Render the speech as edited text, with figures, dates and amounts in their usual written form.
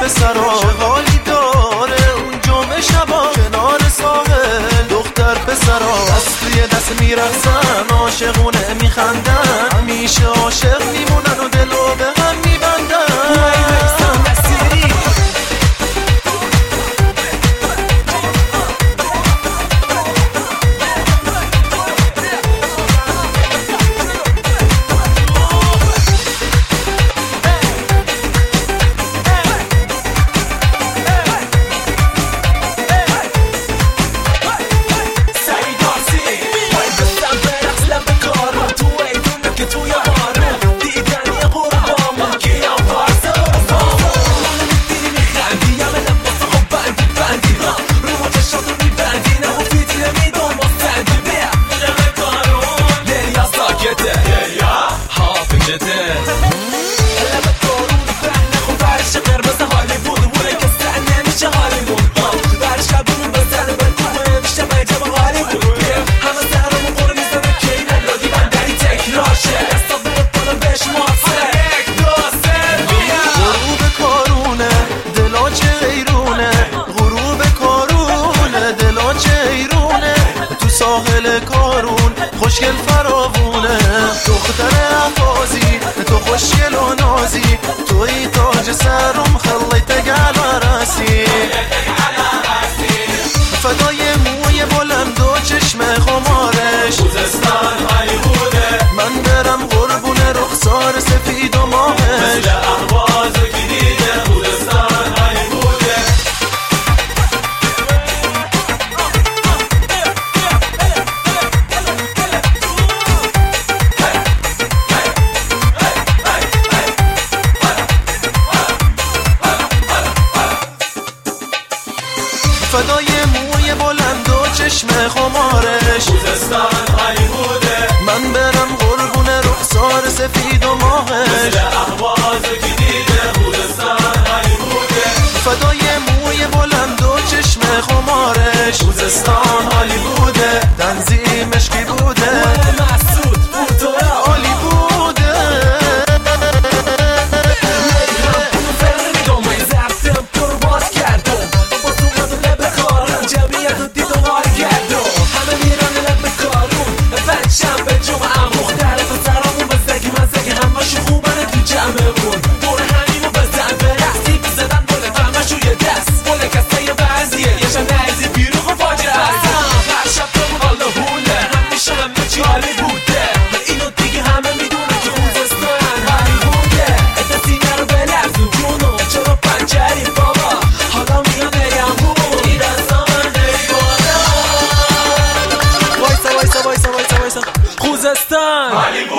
پسرا چه حالی داره اون جمعه شبا کنار ساحل دختر پسرا دست توی دست میرقصن عاشقونه میخندن همیشه عاشق میمونن و دلو به هم میبندن ساحل کارون خوشگل فراوونه دختر عفازی تو خوشگل و نازی توی تاج سرم خلیتك على راسي فدای موی بلند و چشم خمارش خوزستان هالیووده من برم قربون رخسار سفید و ماهش مثل اهواز و گدیده خوزستان هالیووده فدای موی بلند و چشم خمارش خوزستان هالیووده من برم قربون رخسار سفید و ماهش مثل اهواز و گدیده خوزستان هالیووده فدای موی بلند و چشم خمارش خوزستان هالیووده تنظیمش کی بوده مسعود بوده عالی بوده خوزستان